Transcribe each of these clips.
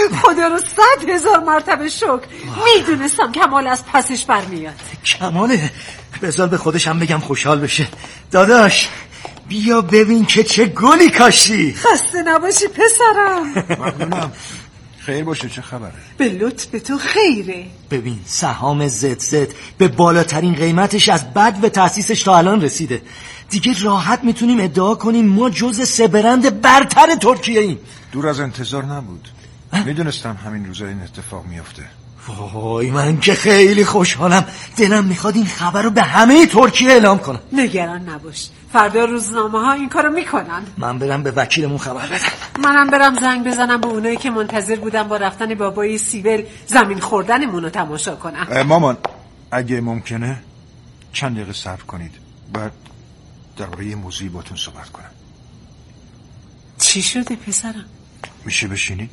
خدا رو 100,000 مرتبه شکر. میدونستم کمال از پسش برمیاد. کماله، بذار به خودشم بگم خوشحال بشه. داداش بیا ببین که چه گلی کاشتی. خسته نباشی پسرم. ممنونم. خیر باشه، چه خبره؟ به لطف تو خیره. ببین سهام زد به بالاترین قیمتش از بعد و تأسیسش تا الان رسیده. دیگه راحت میتونیم ادعا کنیم ما جز 3 برند برتر ترکیه ایم. دور از انتظار نبود. میدونستم همین روزا این اتفاق میفته. وای من که خیلی خوشحالم. دلم میخواد این خبر رو به همه ترکیه اعلام کنم. نگران نباش، فردا روزنامه ها این کارو میکنن. من برم به وکیلمون خبر بدم. منم برم زنگ بزنم به اونایی که منتظر بودن با رفتن بابای سیبل زمین خوردنمون رو تماشا کنم. مامان اگه ممکنه چند دقیقه صبر کنید، بعد درباره یه موضوعی باتون صحبت کنم. چی شده پسرم؟ میشه بشینید؟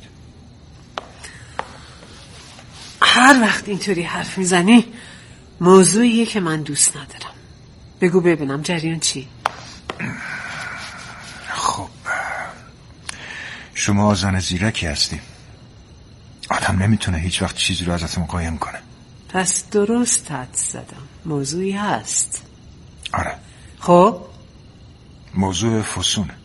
هر وقت اینطوری حرف میزنی موضوعیه که من دوست ندارم. بگو ببینم جریان چی؟ خب شما زن زیرکی هستی. آدم نمیتونه هیچ وقت چیزی رو ازتون قایم کنه. پس درست حد زدم، موضوعی هست. آره. خب موضوع فسونه.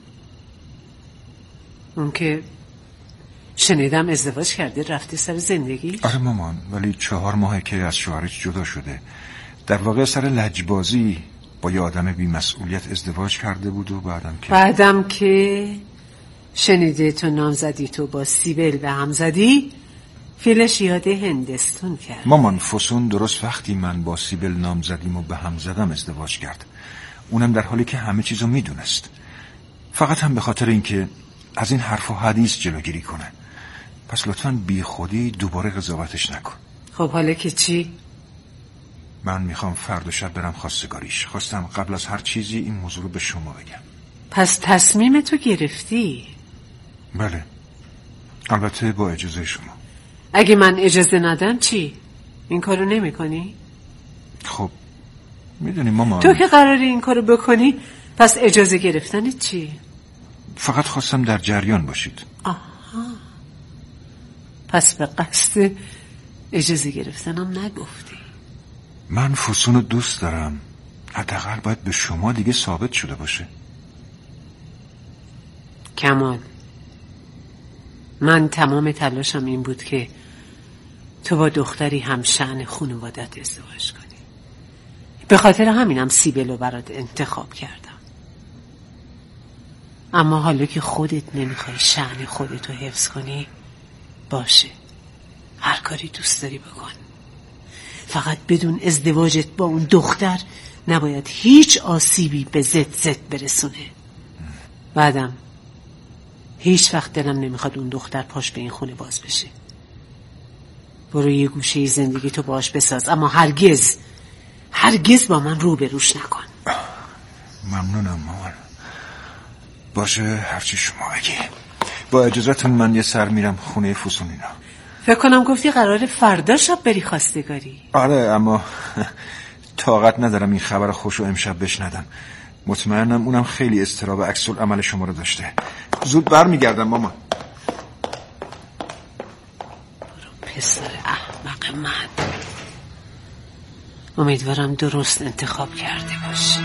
اون که شنیدم ازدواج کرده رفته سر زندگی. آره مامان، ولی 4 ماهه که از شوهرش جدا شده. در واقع سر لجبازی با یه آدم بی مسئولیت ازدواج کرده بود و بعدم که شنیده تو نامزدی تو با سیبل به هم زدی، فیلش یاد هندستون کرد. مامان فسون درست وقتی من با سیبل نامزدیم و به هم زدم ازدواج کرد، اونم در حالی که همه چیزو میدونست. فقط هم به خاطر اینکه از این حرف و حدیث جلوگیری کنه. پس لطفاً بی خودی دوباره قضاوتش نکن. خب حالا که چی؟ من میخوام فردا شب برم خواستگاریش. خواستم قبل از هر چیزی این موضوع رو به شما بگم. پس تصمیم تو گرفتی؟ بله، البته با اجازه شما. اگه من اجازه ندم چی؟ این کارو نمی کنی؟ خب میدونی مامان، تو که قراری این کارو بکنی پس اجازه گرفتن چی؟ فقط خواستم در جریان باشید. آها، پس به قصد اجازه گرفتنم نگفتی. من فسون رو دوست دارم. حداقل باید به شما دیگه ثابت شده باشه. کمال، من تمام تلاشم این بود که تو با دختری هم شأن خانوادت ازدواج کنی. به خاطر همینم سیبلو برات انتخاب کردم. اما حالا که خودت نمیخوای شأن خودتو حفظ کنی، باشه، هر کاری دوست داری بکن. فقط بدون ازدواجت با اون دختر نباید هیچ آسیبی به زد برسونه. بعدم هیچ وقت دلم نمیخواد اون دختر پاش به این خونه باز بشه. برو یه گوشه زندگی تو باش بساز، اما هرگز با من روبروش نکن. ممنونم مامان. باشه، هرچی شما بگی. با اجازهتون من یه سر میرم خونه فسونینا. فکر کنم گفتی قراره فردا شب بری خواستگاری. آره، اما طاقت ندارم این خبر خوشو امشب بشنوم. مطمئنم اونم خیلی اضطراب عکس العمل شما رو داشته. زود برمیگردم مامان. برو پسر احمق من. امیدوارم درست انتخاب کرده باشی.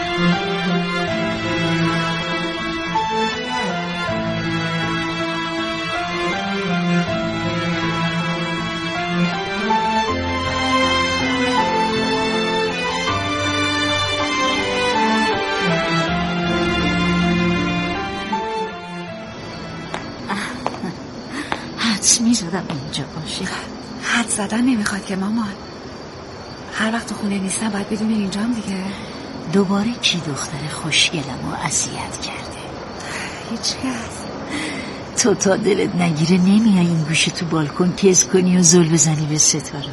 میزدم اینجا باشه. حد زدن نمیخواد که مامان. هر وقت خونه نیستم باید بدون اینجام دیگه. دوباره کی دختر خوشگلم رو اذیت کرده؟ هیچکس. تو تا دلت نگیره نمیای این گوشه تو بالکن کز کنی و زل بزنی به ستاره.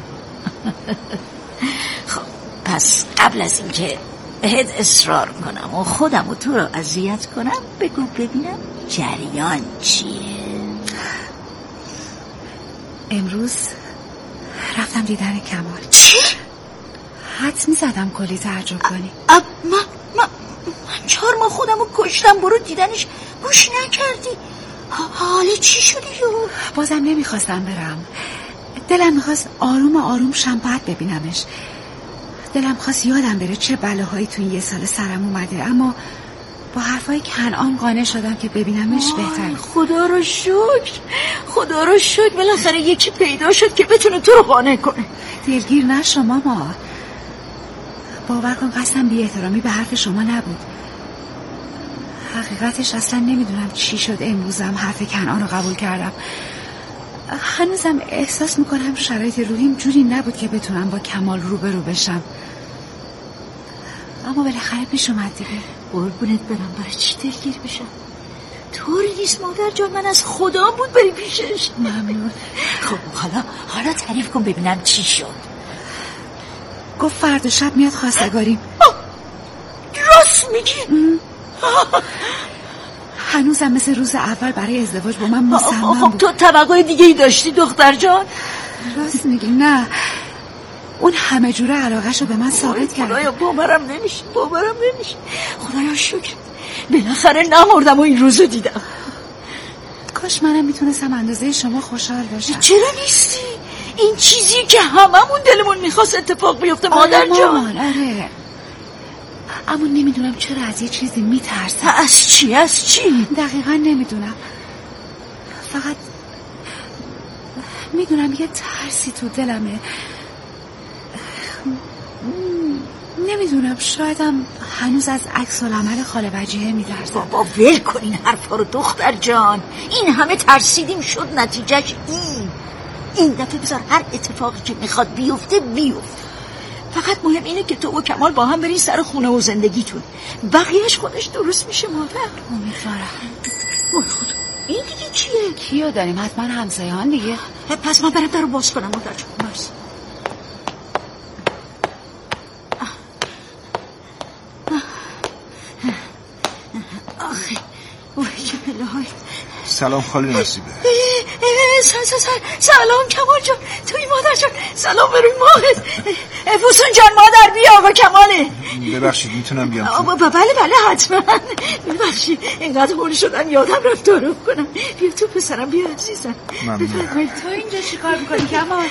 خب پس قبل از اینکه بهت اصرار کنم و خودم و تو رو اذیت کنم بگو ببینم جریان چیه؟ امروز رفتم دیدن کمال. چی؟ حد میزدم کلی تعجب کنی. من 4 ماه خودم رو کشتم برو دیدنش گوش نکردی. حالا چی شدی؟ بازم نمیخواستم برم. دلم میخواست آروم آروم شم بعد ببینمش. دلم خواست یادم بره چه بلاهایی تو این یه سال سرم اومده، اما با حرفای کنعان قانع شدم که ببینمش بهتر. خدا رو شکر بالاخره یکی پیدا شد که بتونه تو رو قانع کنه. دلگیر نشو ماما، باور کن قصدم بی احترامی به حرف شما نبود. حقیقتش اصلا نمیدونم چی شد امروزم حرف کنعان رو قبول کردم. هنوزم احساس میکنم شرایط روحیم جوری نبود که بتونم با کمال روبرو بشم، اما بالاخره پیش اومد دیگه. قربونت برم، برای چی دلگیر بشم؟ طوری نیست مادر جان، من از خدا بود بری پیشش. ممنون. خب حالا تعریف کن ببینم چی شد. گفت فردا شب میاد خواستگاریم. راست میگی؟ هنوزم مثل روز اول برای ازدواج با من مصمم بود. تو توقع دیگه ای داشتی دختر جان؟ راست میگی؟ نه، اون همه جوره علاقه‌شو به من ثابت کرد. خدایا باورم نمیشه. خدایا شکر بالاخره نمردم و این روزو دیدم. کاش منم میتونستم اندازه شما خوشحال باشم. چرا نیستی؟ این چیزی که هممون دلمون میخواست اتفاق بیفته مادر جان. آره، اما نمیدونم چرا از یه چیزی میترسم. از چی؟ دقیقا نمیدونم، فقط میدونم یه ترسی تو دلمه. نمیدونم، شایدم هنوز از عکس العمل خاله وجیه میترسم. بابا ول کن این حرفا رو دختر جان. این همه ترسیدیم شد نتیجهش این دفعه بذار هر اتفاقی که میخواد بیفته. فقط مهم اینه که تو و کمال با هم برین سر خونه و زندگیتون، بقیهش خودش درست میشه مادر. امیدوارم. وای خدا، این دیگه چیه؟ کیو داریم؟ حتما همسایه‌ان دیگه. پس من برم درو باز کنم مادر جان. باز. آخه وای چه بلایی. سلام خاله نصیبه. سلام کمال جان. توی مادر جان. سلام بروی ماهت. فوسون جان مادر بیا آقا کماله. ببخشید میتونم بیام تو؟ بله حتما. ببخشید اینقدر هولی شدم یادم رفت تعارف کنم. بیا تو پسرم، بیا عزیزم. ممنون. تو اینجا چی کار میکنی کمال؟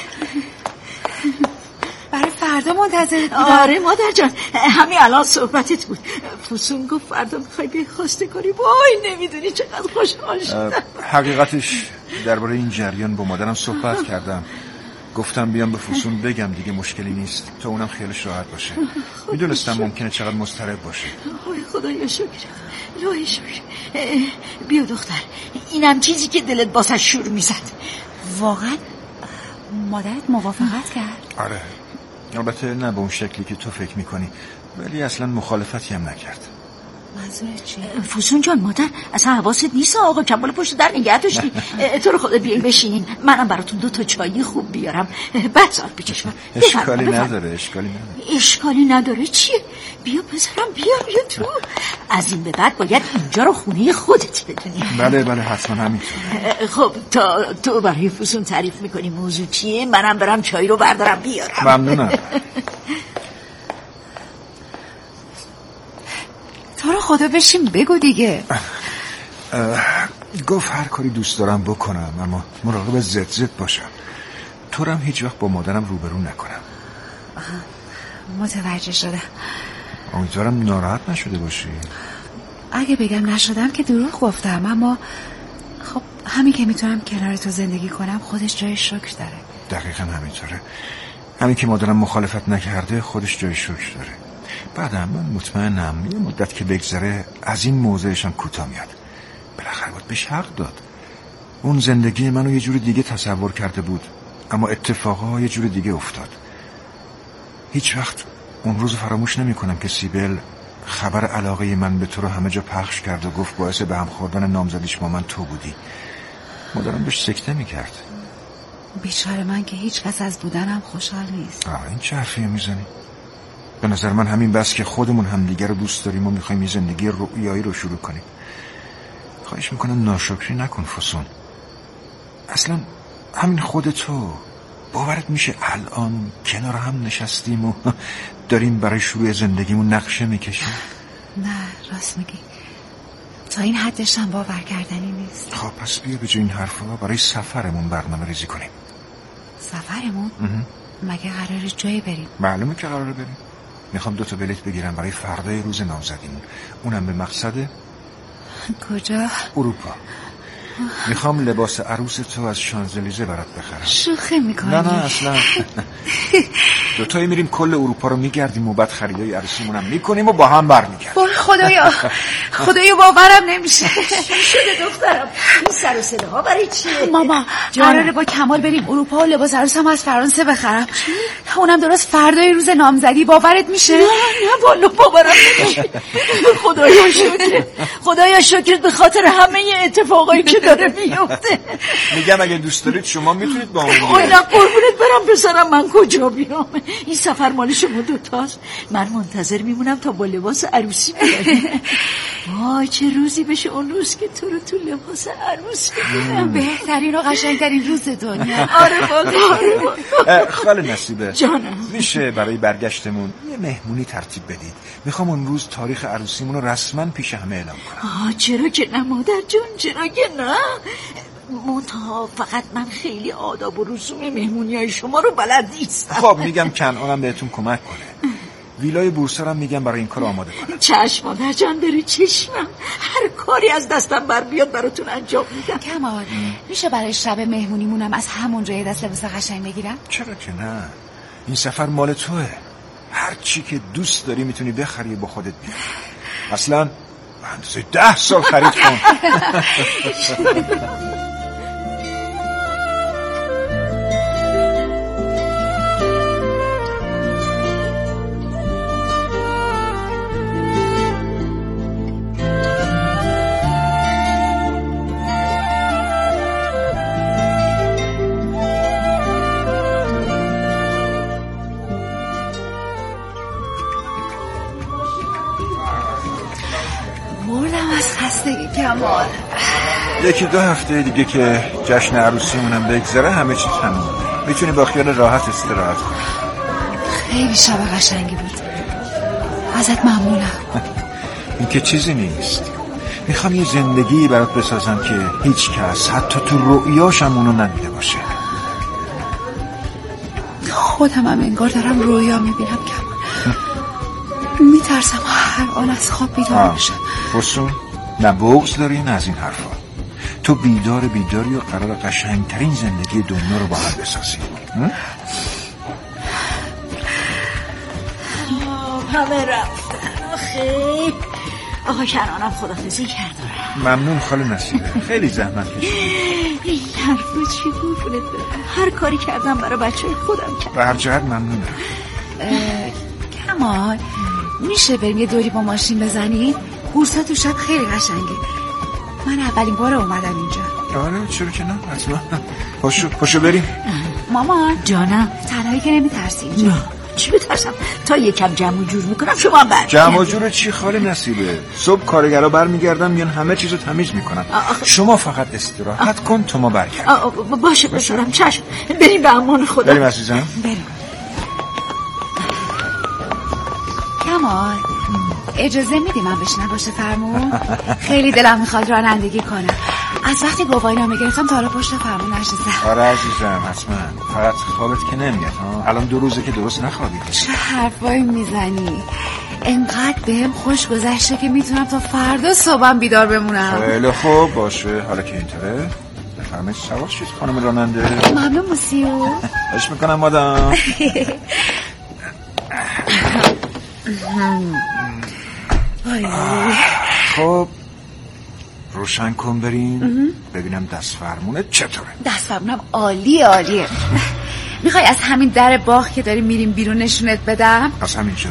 برای فردا منتظرت بودم. آره مادر جان، همین الان صحبتت بود. فوسون گفت فردا میخوای بیای خواستگاری. وای نمیدونی چقدر خوشحال شدم. حقیقتش درباره این جریان با مادرم صحبت کردم. گفتم بیام به فوسون بگم دیگه مشکلی نیست تا اونم خیالش راحت باشه. میدونستم ممکنه چقدر مضطرب باشه. خدایا شکر. الهی شکر. بیا دختر، اینم چیزی که دلت باسش شور میزد. واقعا مادرت موافقت کرد؟ آره، البته نه به اون شکلی که تو فکر میکنی، ولی اصلا مخالفتی هم نکرد. منظورت چیه؟ فوسون جان مادر اصلا حواست نیست آقا کمال پشت در نگه داشتی. تو رو خدا بیاین بشینین، منم براتون 2 تا چایی خوب بیارم. بذار بچشم. اشکالی نداره چیه؟ بیا پسرم بیا تو. از این به بعد باید اینجا رو خونه خودت بدونی. بله حتما همینطوره. خب تو برای فوسون تعریف میکنی موضوع چیه، منم برم چای رو بردارم بیارم. ممنونم. تو رو خدا بشین بگو دیگه. گفت هر کاری دوست دارم بکنم، اما مراقب زد باشم. تو رو هم هیچ وقت با مادرم روبرو نکنم. متوجه شدم. امیدوارم ناراحت نشده باشی. اگه بگم نشدم که دروغ گفتم، اما خب همین که میتونم کنار تو زندگی کنم خودش جای شکر داره. دقیقا همینطوره. همین که مادرم مخالفت نکرده خودش جای شکر داره. بعدم من مطمئنم یه مدت که بگذره از این موضعشم کوتاه میاد. بالاخره باید بهش حق داد. اون زندگی منو یه جور دیگه تصور کرده بود، اما اتفاقا یه جور دیگه افتاد. هیچ وقت اون روز فراموش نمی کنم که سیبل خبر علاقه من به تو رو همه جا پخش کرد و گفت باعث به هم خوردن نامزدیش با من تو بودی. مادرم بهش سکته میکرد. بیچاره من که هیچ کس از بودنم خوشحال نیست. این چه حرفیه میزنی؟ به نظر من همین بس که خودمون همدیگر رو دوست داریم و میخوایم یه زندگی رویایی رو شروع کنیم. خواهش میکنم ناشکری نکن فوسون. اصلا همین خودتو باورت میشه الان کنار هم نشستیم و داریم برای شروع زندگیمون نقشه میکشیم؟ نه راست میگی. تا این حدش هم باور کردنی نیست. خب پس بیا به جای این حرفا برای سفرمون برنامه ریزی کنیم. سفرمون؟ مگه قراره جایی بریم؟ معلومه که قراره بریم. میخوام 2 بلیت بگیرم برای فردای روز نامزدیمون، اونم به مقصد کجا؟ اروپا. میخوام لباس عروس تو از شانزلیزه برات بخرم. شوخی میکنی؟ نه اصلا. 2 میریم کل اروپا رو میگردیم و بعد خریدای عروسیمون هم میکنیم و با هم برمیگردیم. خدایا باورم نمیشه. چی شده دخترم؟ این سر و صدا ها برای چیه؟ ماما قراره با کمال بریم اروپا و لباس عروسم از فرانسه بخرم. اونم درست فردای روز نامزدی. باورت میشه؟ نه والا باورم نمیشه. خدایا شکر به خاطر همه اتفاقایی که داره میفته. میگم اگه دوست دارید شما میتونید با اون نه قربونت برم پسرم، من کجا بیام؟ این سفر مال شما 2 تاست. من منتظر میمونم تا با لباس عروسی بیاریم. وای چه روزی بشه اون روز که تو رو تو لباس عروس ببینم. بهترین و قشنگترین روز دنیا. آره والا. خاله نصیبه جانم، میشه برای برگشتمون یه مهمونی ترتیب بدید؟ میخوام اون روز تاریخ عروسیمون رو رسما پیش همه اعلام کنم. چرا که نه مادر جون، چرا که نه. منتها فقط من خیلی آداب و رسوم مهمونیای شما رو بلد نیستم. خب میگم کنعانم بهتون کمک کنه. ویلای بورسرم میگم برای این کار آماده کنم. چشم مادر جان، بری چشمم. هر کاری از دستم بر بیاد براتون انجام میدم. کمال میشه برای شب مهمونیمونم از همونجا یه دست لباس قشنگ بگیرم؟ چرا که نه، این سفر مال توه. هر چی که دوست داری میتونی بخری با خودت بیاری. اصلا اندازه 10 سال خرید کن. کمال 1-2 هفته دیگه که جشن عروسیمونم بگذره همه چیز تمومه. میتونی با خیال راحت استراحت کنی. خیلی شب قشنگی بود، ازت ممنونم. این که چیزی نیست. میخوام یه زندگی برات بسازم که هیچ کس حتی تو رؤیاشم اونو ندیده باشه. خودم هم انگار دارم رویا میبینم کمال. میترسم هر آن از خواب بیدار بشم. فسون نه بغض داری نه از این حرفا. تو بیداری و قرار قشنگترین زندگی دنیا رو با هم بسازی. همه رفتن. آخه آقا کنانم خداحافظی کرد. ممنون خاله نصیبه، خیلی زحمت کشیدی. این حرفو چی قربونت برم، هر کاری کردم برای بچه‌ی خودم کردم. به هر جهت ممنونم. کمال میشه بریم یه دوری با ماشین بزنیم؟ بورسا تو شب خیلی قشنگه. من اولین بار اومدم اینجا. آره چرا که نه، حتما. پاشو بریم. مامان جانم، تنهایی که نمیترسی؟ نه چی بترسم، تا یکم جمع و جور میکنم شما هم برگردید. جمع و جور چی خاله نصیبه؟ صبح کارگرها برمیگردن میان همه چیزو تمیز میکنن. شما فقط استراحت کن تا ما برگردیم. باشه بسرم، چشم. بریم به امان خدا. بریم عزیزم. بریم. کمال اجازه میدی من بشینم پشت فرمون؟ خیلی دلم میخواد رانندگی کنم. از وقتی گواهی نامه گرفتم تا حالا پشت فرمون نشستم. آره عزیزم حتما، فقط خوابت که نمیاد. الان 2 روزه که درست نخوابیدی. چه حرفایی میزنی؟ انقدر بهم خوش گذشته که میتونم تا فردا صبحم بیدار بمونم. خیلی خوب باشه، حالا که اینطوره بفرمایید سوار شید خانم راننده. ممنون موسیو. خوش میکنم مادام. خب روشن کن بریم ببینم دست فرمونت چطوره. دست فرمونم عالیه. میخوای از همین در باغ که داریم میریم بیرون نشونت بدم؟ از همینجا؟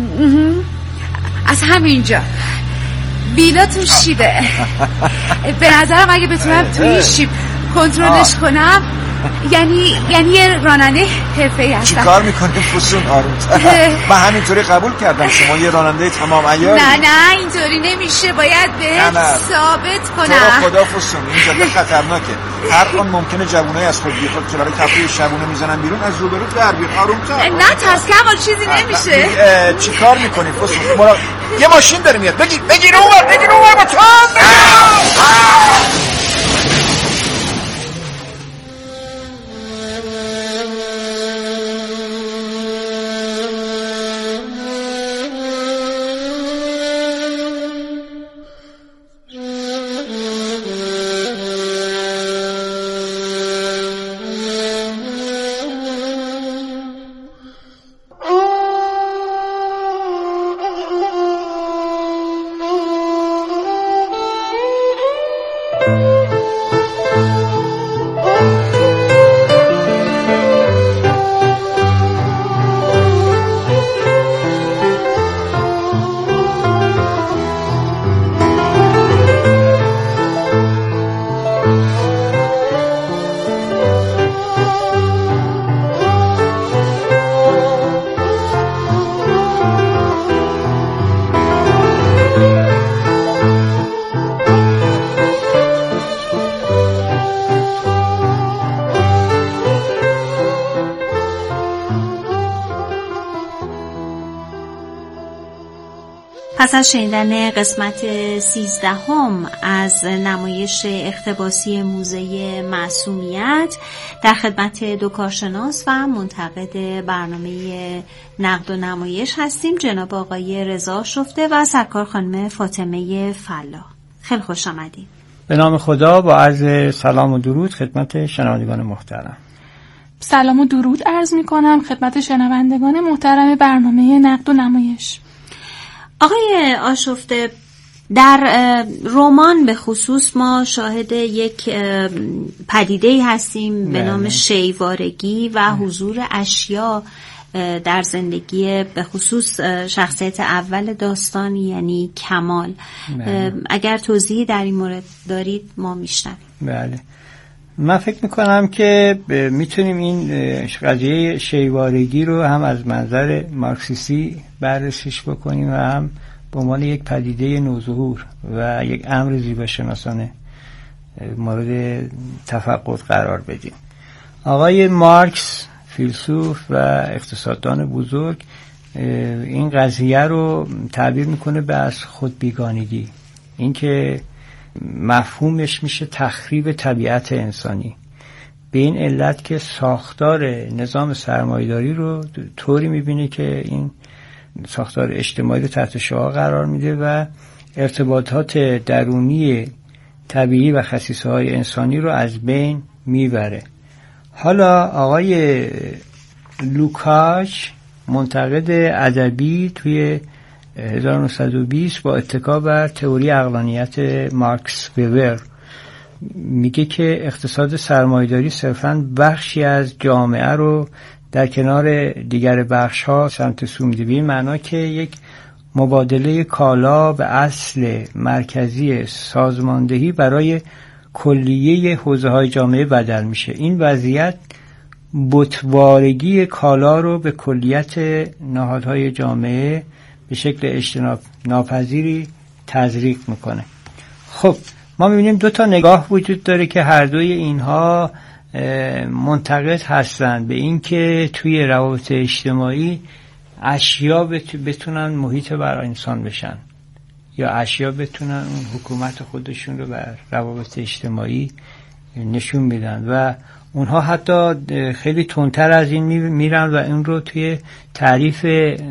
از همینجا. بیلا تو شیبه. به نظرم اگه بتونم توی شیب کنترلش کنم یعنی یه راننده حرفه‌ای هستم. چی کار میکنی فسون آرومتر؟ من همینطوری قبول کردم شما یه راننده تمام عیاری. نه اینطوری نمیشه، باید به ثابت کنم. تو خدا فسون این جاده خطرناکه، هر آن ممکنه جوونای از خود بیخود که برای تفریح شبونه میزنن بیرون از روبرو در بیان. آرومتر. نه ترس کمال چیزی نمیشه. چی کار میکنی فسون؟ یه ماشین داره میاد، بگیر اونور با تو. پس از شنیدن قسمت 13 از نمایش اقتباسی موزه معصومیت در خدمت دو کارشناس و منتقد برنامه نقد و نمایش هستیم، جناب آقای رضا شفته و سرکار خانم فاطمه فلاح. خیلی خوش آمدید. به نام خدا با عرض سلام و درود خدمت شنوندگان محترم. سلام و درود عرض می کنم خدمت شنوندگان محترم برنامه نقد و نمایش. آقای آشفته، در رمان به خصوص ما شاهد یک پدیده‌ای هستیم به نام شیوارگی و حضور اشیا در زندگی به خصوص شخصیت اول داستان یعنی کمال. اگر توضیحی در این مورد دارید ما میشنویم. بله، من فکر میکنم که میتونیم این قضیه شیوارگی رو هم از منظر مارکسیستی بررسیش بکنیم و هم به عنوان یک پدیده نوظهور و یک امر زیباشناسانه مورد تفقد قرار بدیم. آقای مارکس فیلسوف و اقتصاددان بزرگ این قضیه رو تعبیر میکنه به از خود بیگانگی، این که مفهومش میشه تخریب طبیعت انسانی، به این علت که ساختار نظام سرمایه‌داری رو طوری میبینه که این ساختار اجتماعی رو تحت شعاع قرار میده و ارتباطات درونی طبیعی و خصیصه‌های انسانی رو از بین میبره. حالا آقای لوکاچ منتقد ادبی توی 1920 با اتکا بر تئوری عقلانیت مارکس وبر میگه که اقتصاد سرمایه‌داری صرفاً بخشی از جامعه رو در کنار دیگر بخش‌ها سمت سو میده، به این معنا که یک مبادله کالا به اصل مرکزی سازماندهی برای کلیه حوزه‌های جامعه بدل میشه. این وضعیت بتوارگی کالا رو به کلیت نهادهای جامعه به شکل اجتناب ناپذیری تزریق میکنه. خب ما میبینیم دو تا نگاه وجود داره که هر دوی اینها منتقد هستن به این که توی روابط اجتماعی اشیا بتونن محیط بر انسان بشن یا اشیا بتونن اون حکومت خودشون رو بر روابط اجتماعی نشون میدن و اونها حتی خیلی تندتر از این میرن و اون رو توی تعریف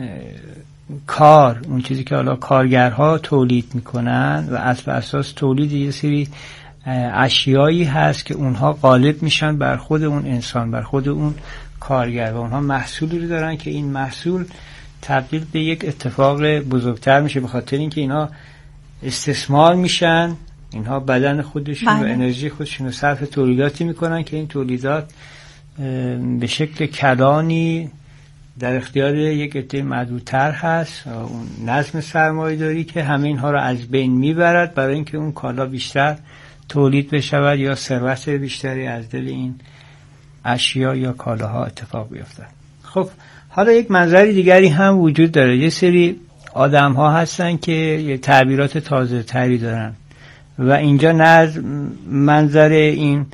کار، اون چیزی که حالا کارگرها تولید میکنن و اساس تولید یه سری اشیایی هست که اونها غالب میشن بر خود اون انسان، بر خود اون کارگر و اونها محصولی رو دارن که این محصول تبدیل به یک اتفاق بزرگتر میشه به خاطر اینکه اینا استثمار میشن، اینها بدن خودشون و انرژی خودشون رو صرف تولیداتی میکنن که این تولیدات به شکل کلانی در اختیار یک عده معدودتر هست، اون نظم سرمایه‌داری که همه اینها رو از بین میبرد برای اینکه اون کالا بیشتر تولید بشود یا ثروت بیشتری از دل این اشیا یا کالاها اتفاق بیفتد. خب حالا یک منظر دیگری هم وجود داره. یه سری آدم ها هستن که یه تعبیرات تازه تری دارن و اینجا نه از منظر این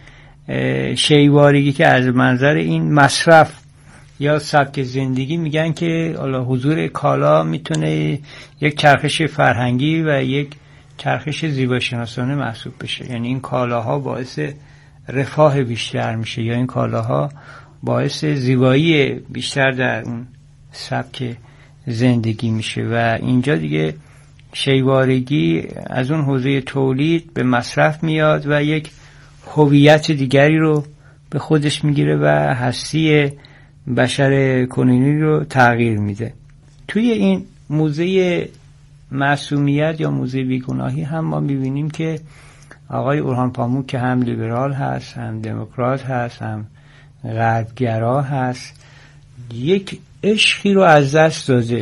شیوارگی که از منظر این مصرف یا سبک زندگی میگن که حالا حضور کالا میتونه یک چرخش فرهنگی و یک چرخش زیباشناسانه محسوب بشه. یعنی این کالاها باعث رفاه بیشتر میشه یا این کالاها باعث زیبایی بیشتر در اون سبک زندگی میشه و اینجا دیگه شیوارگی از اون حوزه تولید به مصرف میاد و یک هویت دیگری رو به خودش میگیره و هستی بشر کنونی رو تغییر میده. توی این موزه معصومیت یا موزه بیگناهی هم ما میبینیم که آقای اورهان پاموک که هم لیبرال هست، هم دموکرات هست، هم غربگرا هست، یک عشقی رو از دست داده،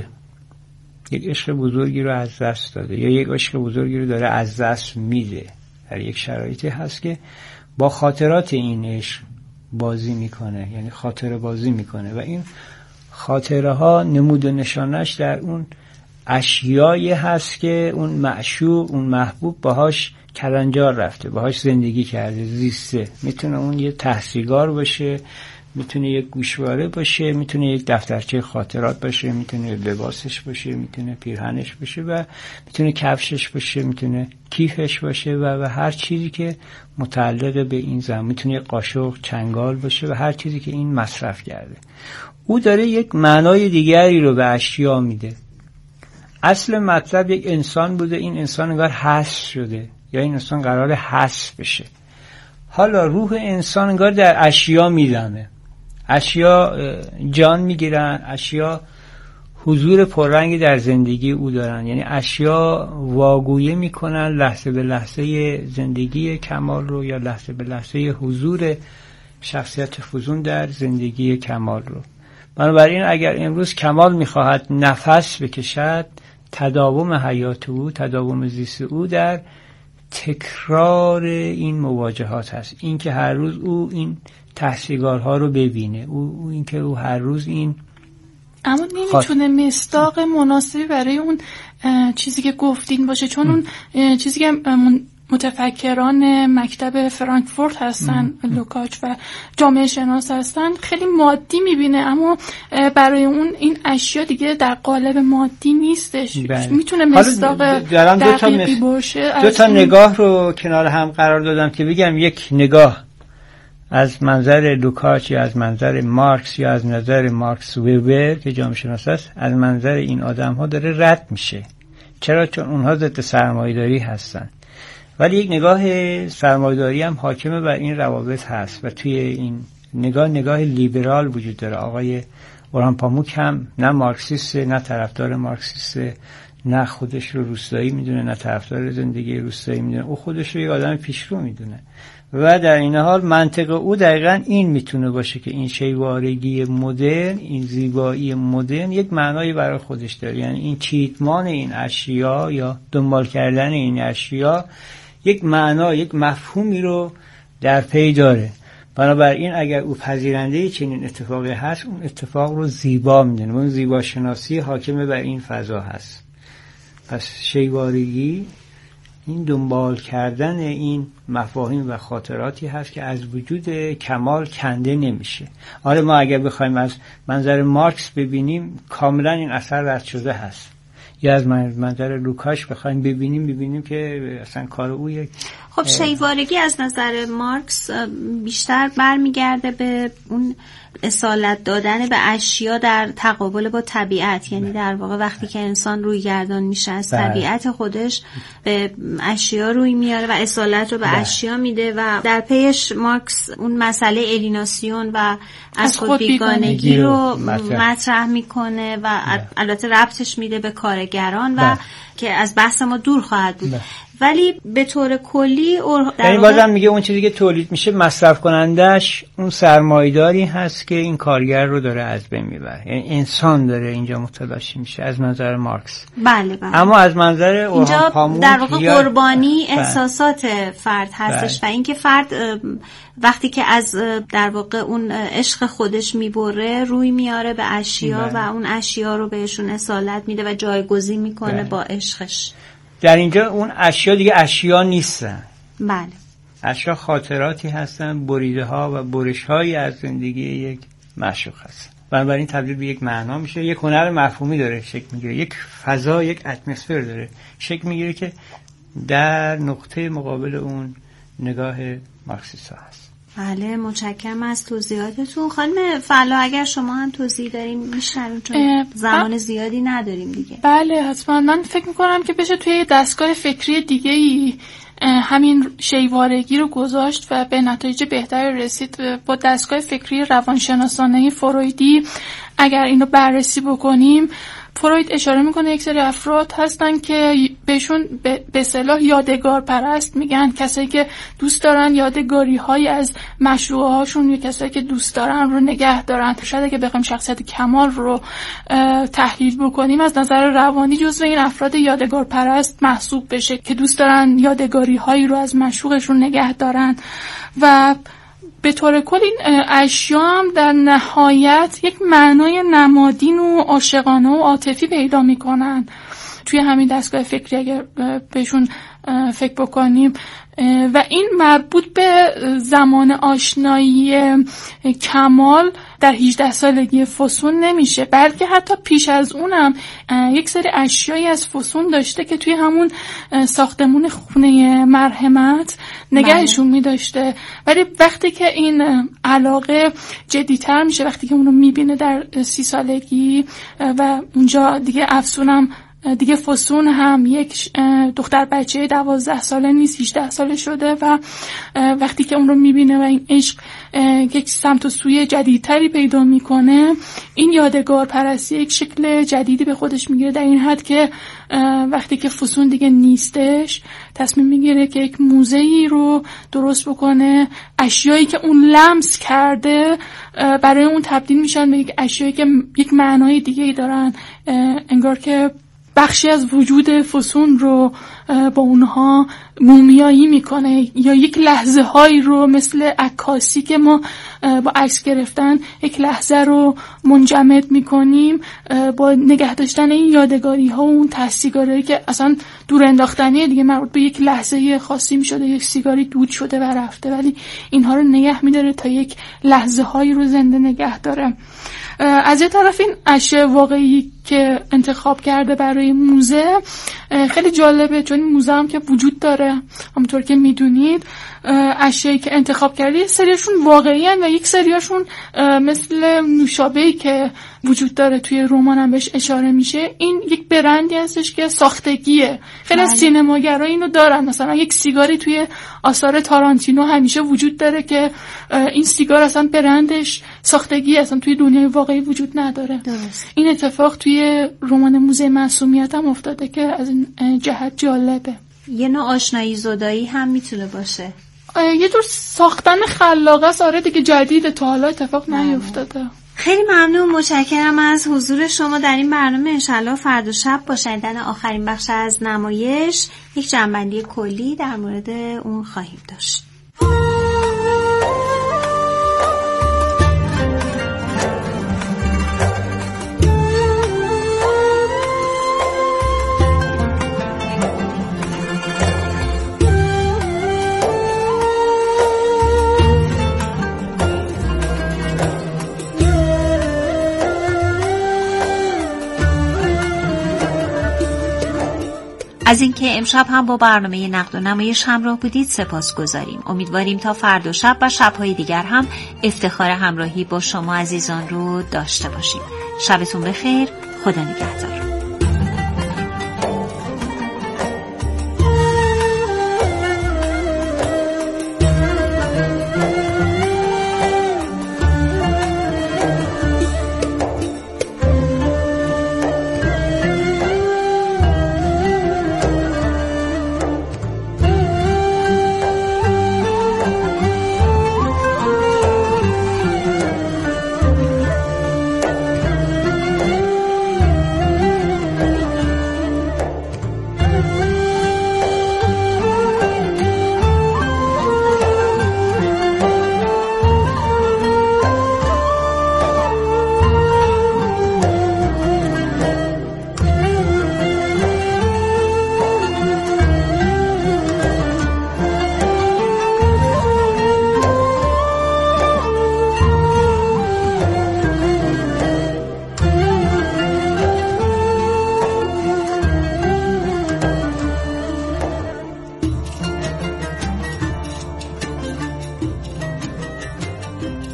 یک عشق بزرگی رو از دست داده یا یک عشق بزرگی رو داره از دست میده. در یک شرایطی هست که با خاطرات این عشق بازی میکنه، یعنی خاطره بازی میکنه و این خاطره ها نمود و نشانش در اون اشیایی هست که اون معشوق، اون محبوب باهاش کلنجار رفته، باهاش زندگی کرده، زیسته. میتونه اون یه تحصیلگار باشه، میتونه یک گوشواره باشه، میتونه یک دفترچه خاطرات باشه، میتونه لباسش باشه، میتونه پیرهنش باشه و میتونه کفشش باشه، میتونه کیفش باشه و هر چیزی که متعلق به این زمان، میتونه قاشق، چنگال باشه و هر چیزی که این مصرف کرده. او داره یک معنای دیگری رو به اشیا میده. اصل مطلب یک انسان بوده، این انسان انگار حذف شده یا این انسان قراره حذف بشه. حالا روح انسان انگار در اشیا میدمه، اشیا جان میگیرن، اشیا حضور پررنگی در زندگی او دارن، یعنی اشیا واگویه میکنن لحظه به لحظه زندگی کمال رو یا لحظه به لحظه حضور شخصیت فزون در زندگی کمال رو. بنابراین اگر امروز کمال میخواهد نفس بکشد، تداوم حیات او، تداوم زیست او در تکرار این مواجهات هست. این که هر روز او این تحصیلگارها رو ببینه، او این که او هر روز این اما نمیتونه مصداق مناسبی برای اون چیزی که گفتین باشه، چون اون چیزی که متفکران مکتب فرانکفورت هستن، لوکاچ و جامعه شناس هستن، خیلی مادی میبینه، اما برای اون این اشیا دیگه در قالب مادی نیستش. میتونه مصداق دقیقی باشه. دو تا نگاه رو کنار هم قرار دادم که بگم یک نگاه از منظر لوکاچ یا از منظر مارکس یا از نظر مارکس وبر که جامعه شناس است، از منظر این آدم ها داره رد میشه. چرا؟ چون اونها ضد سرمایه‌داری هستن، ولی یک نگاه سرمایه‌داری هم حاکمه بر این روابط هست و توی این نگاه لیبرال وجود داره. آقای اورهان پاموک هم نه مارکسیست، نه طرفدار مارکسیست، نه خودش رو روستایی میدونه، نه طرفدار زندگی روستایی میدونه. او خودش رو یک آدم پیشرو میدونه و در این حال منطق او دقیقاً این میتونه باشه که این شیوارگی مدرن، این زیبایی مدرن یک معنایی برای خودش داره. یعنی این چیتمان این اشیا یا دنبال کردن این اشیا یک معنا، یک مفهومی رو در پی داره. بنابراین اگر او پذیرنده چنین اتفاقی هست، اون اتفاق رو زیبا میدونه، اون زیبا شناسی حاکمه بر این فضا هست. پس شیوارگی این دنبال کردن این مفاهیم و خاطراتی هست که از وجود کمال کنده نمیشه. آره ما اگر بخوایم از منظر مارکس ببینیم کاملا این اثر رد شده هست، یا از منظر لوکاش بخوایم ببینیم که اصلا کار او یک خب شیوارگی از نظر مارکس بیشتر برمیگرده به اون اصالت دادن به اشیا در تقابل با طبیعت، یعنی در واقع وقتی که انسان روی گردان میشه از طبیعت خودش به اشیا روی میاره و اصالت رو به اشیا میده و در پیش مارکس اون مسئله الیناسیون و از خود بیگانگی رو مطرح میکنه و البته ربطش میده به کارگران و که از بحث ما دور خواهد بود. ولی به طور کلی یعنی بازم میگه اون چیزی که تولید میشه مصرف کنندش اون سرمایه‌داری هست که این کارگر رو داره از بین میبره، یعنی انسان داره اینجا متلاشی میشه از منظر مارکس. بله. اما از منظر اینجا پامون در واقع قربانی احساسات فرد هستش و اینکه فرد وقتی که از در واقع اون عشق خودش میبره روی میاره به اشیا و اون اشیا رو بهشون اصالت میده و جایگزین میکنه با عشقش. در اینجا اون اشیا دیگه اشیا نیستن. بله. اشیا خاطراتی هستن، بریده ها و برش هایی از زندگی یک معشوق هستن. بنابراین تبدیل به یک معنا میشه، یک هنر مفهومی داره شکل میگیره، یک فضا، یک اتمسفر داره شکل میگیره که در نقطه مقابل اون نگاه مارکسیستا هست. بله، متشکرم از توضیحاتتون. خانم فلا اگر شما هم توضیح داریم میشنویم چون زمان زیادی نداریم دیگه. بله حتما. من فکر میکنم که بشه توی دستگاه فکری دیگه‌ای همین شیوارگی رو گذاشت و به نتایج بهتری رسید. با دستگاه فکری روانشناسانه فرویدی اگر اینو بررسی بکنیم، فروید اشاره میکنه یک سری افراد هستن که بهشون به اصطلاح یادگار پرست میگن، کسایی که دوست دارن یادگاری های از مشروعه هاشون یا کسایی که دوست دارن رو نگه دارن. شاید اگه بخوایم شخصیت کمال رو تحلیل بکنیم از نظر روانی جزو این افراد یادگار پرست محسوب بشه که دوست دارن یادگاری هایی رو از مشروعشون نگه دارن و به طور کل این اشیا هم در نهایت یک معنای نمادین و عاشقانه و عاطفی پیدا میکنن. توی همین دستگاه فکری اگر بهشون فکر بکنیم و این مربوط به زمان آشنایی کمال در 18 سالگی فسون نمیشه، بلکه حتی پیش از اونم یک سری اشیایی از فسون داشته که توی همون ساختمون خونه مرحمت نگهشون میداشته. ولی وقتی که این علاقه جدی‌تر میشه، وقتی که اونو میبینه در 30 سالگی و اونجا دیگه افسونم دیگه فسون هم یک دختر بچه 12 ساله نیست، 18 ساله شده و وقتی که اون رو میبینه و این عشق یک سمت و سوی جدیدتری پیدا میکنه، این یادگار پرستی یک شکل جدیدی به خودش میگیره، در این حد که وقتی که فسون دیگه نیستش تصمیم میگیره که یک موزه‌ای رو درست بکنه، اشیایی که اون لمس کرده برای اون تبدیل میشن به یک اشیایی که یک معنای دیگه‌ای دارن، انگار که بخشی از وجود فسون رو با اونها مومیایی میکنه یا یک لحظه هایی رو مثل عکاسی که ما با عکس گرفتن یک لحظه رو منجمد میکنیم با نگه داشتن این یادگاری ها و اون سیگاری که اصلا دور انداختنیه دیگه، مربوط به یک لحظه خاصی میشده، یک سیگاری دود شده و رفته، ولی اینها رو نگه میداره تا یک لحظه هایی رو زنده نگه داره. از یه طرف این اشیاء واقعی که انتخاب کرده برای موزه خیلی جالبه، چون این موزه هم که وجود داره همونطور که میدونید، اشیایی که انتخاب کرده یک سریاشون واقعی هن و یک سریاشون مثل نوشابه‌ای که وجود داره توی رمان هم بهش اشاره میشه. این یک برندی هستش که ساختگیه. خیلی از سینماگرها اینو دارن، مثلا یک سیگاری توی آثار تارانتینو همیشه وجود داره که این سیگار اصلا برندش ساختگی، اصلا توی دنیای واقعی وجود نداره. درست. این اتفاق توی رمان موزه معصومیت هم افتاده که از این جهت جالبه. یه نوع آشنایی زدایی هم میتونه باشه، یه جور ساختن خلاقه است. آره دیگه، جدید، تا حالا اتفاق نیفتاده. خیلی ممنون، متشکرم از حضور شما در این برنامه. انشالله فردا شب با شنیدن آخرین بخش از نمایش یک جنبندی کلی در مورد اون خواهیم داشت. از اینکه امشب هم با برنامه نقد و نمایش همراه بودید سپاسگزاریم. امیدواریم تا فردا شب و شب‌های دیگر هم افتخار همراهی با شما عزیزان رو داشته باشیم. شبتون بخیر، خدا نگهدار.